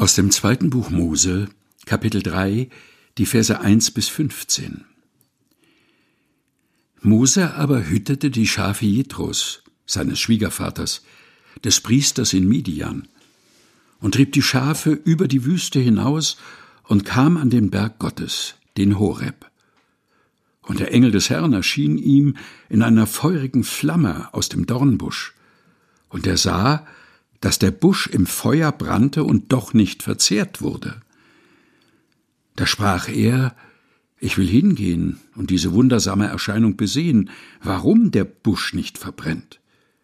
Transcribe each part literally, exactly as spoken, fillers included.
Aus dem zweiten Buch Mose, Kapitel drei, die Verse eins bis fünfzehn. Mose aber hütete die Schafe Jethros, seines Schwiegervaters, des Priesters in Midian, und trieb die Schafe über die Wüste hinaus und kam an den Berg Gottes, den Horeb. Und der Engel des Herrn erschien ihm in einer feurigen Flamme aus dem Dornbusch, und er sah, dass der Busch im Feuer brannte und doch nicht verzehrt wurde. Da sprach er: Ich will hingehen und diese wundersame Erscheinung besehen, warum der Busch nicht verbrennt.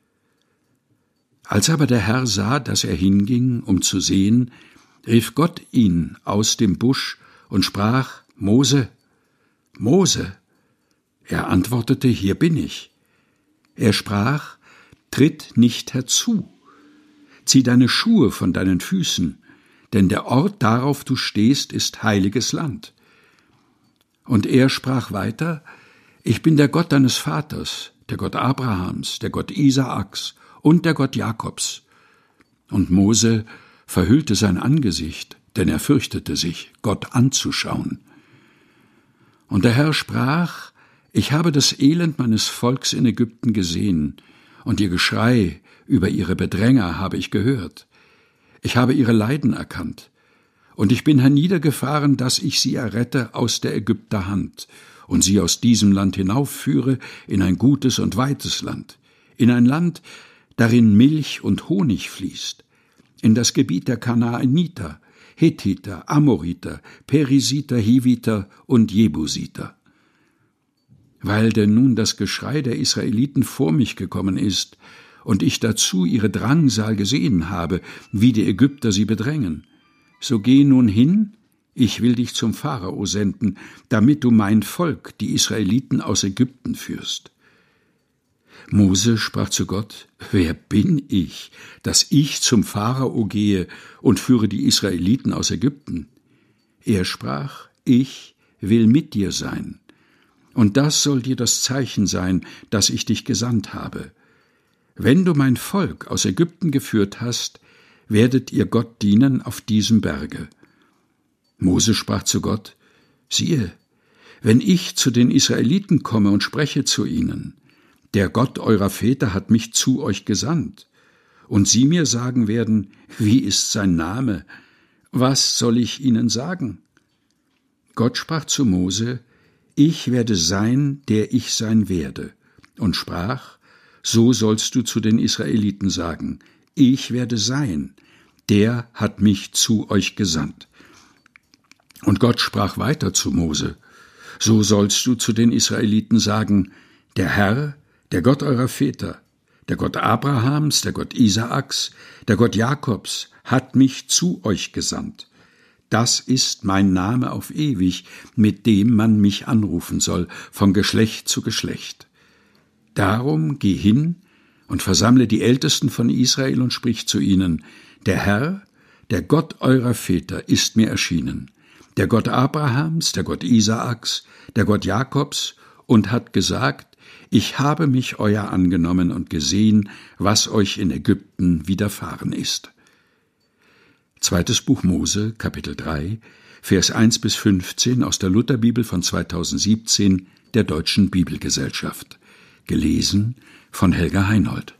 Als aber der Herr sah, dass er hinging, um zu sehen, rief Gott ihn aus dem Busch und sprach: Mose, Mose. Er antwortete: Hier bin ich. Er sprach: Tritt nicht herzu. Zieh deine Schuhe von deinen Füßen, denn der Ort, darauf du stehst, ist heiliges Land. Und er sprach weiter: Ich bin der Gott deines Vaters, der Gott Abrahams, der Gott Isaaks und der Gott Jakobs. Und Mose verhüllte sein Angesicht, denn er fürchtete sich, Gott anzuschauen. Und der Herr sprach: Ich habe das Elend meines Volks in Ägypten gesehen, und ihr Geschrei über ihre Bedränger habe ich gehört. Ich habe ihre Leiden erkannt, und ich bin herniedergefahren, dass ich sie errette aus der Ägypter Hand und sie aus diesem Land hinaufführe in ein gutes und weites Land, in ein Land, darin Milch und Honig fließt, in das Gebiet der Kanaaniter, Hethiter, Amoriter, Perisiter, Hiviter und Jebusiter. Weil denn nun das Geschrei der Israeliten vor mich gekommen ist und ich dazu ihre Drangsal gesehen habe, wie die Ägypter sie bedrängen, so geh nun hin, ich will dich zum Pharao senden, damit du mein Volk, die Israeliten, aus Ägypten führst. Mose sprach zu Gott: Wer bin ich, dass ich zum Pharao gehe und führe die Israeliten aus Ägypten? Er sprach: Ich will mit dir sein. Und das soll dir das Zeichen sein, dass ich dich gesandt habe. Wenn du mein Volk aus Ägypten geführt hast, werdet ihr Gott dienen auf diesem Berge. Mose sprach zu Gott: Siehe, wenn ich zu den Israeliten komme und spreche zu ihnen, der Gott eurer Väter hat mich zu euch gesandt, und sie mir sagen werden: Wie ist sein Name? Was soll ich ihnen sagen? Gott sprach zu Mose: Ich werde sein, der ich sein werde, und sprach: So sollst du zu den Israeliten sagen: Ich werde sein, der hat mich zu euch gesandt. Und Gott sprach weiter zu Mose: So sollst du zu den Israeliten sagen: Der Herr, der Gott eurer Väter, der Gott Abrahams, der Gott Isaaks, der Gott Jakobs, hat mich zu euch gesandt. Das ist mein Name auf ewig, mit dem man mich anrufen soll, von Geschlecht zu Geschlecht. Darum geh hin und versammle die Ältesten von Israel und sprich zu ihnen: Der Herr, der Gott eurer Väter, ist mir erschienen, der Gott Abrahams, der Gott Isaaks, der Gott Jakobs, und hat gesagt: Ich habe mich euer angenommen und gesehen, was euch in Ägypten widerfahren ist. Zweites Buch Mose, Kapitel drei, Vers eins bis fünfzehn aus der Lutherbibel von zweitausendsiebzehn der Deutschen Bibelgesellschaft. Gelesen von Helga Heinold.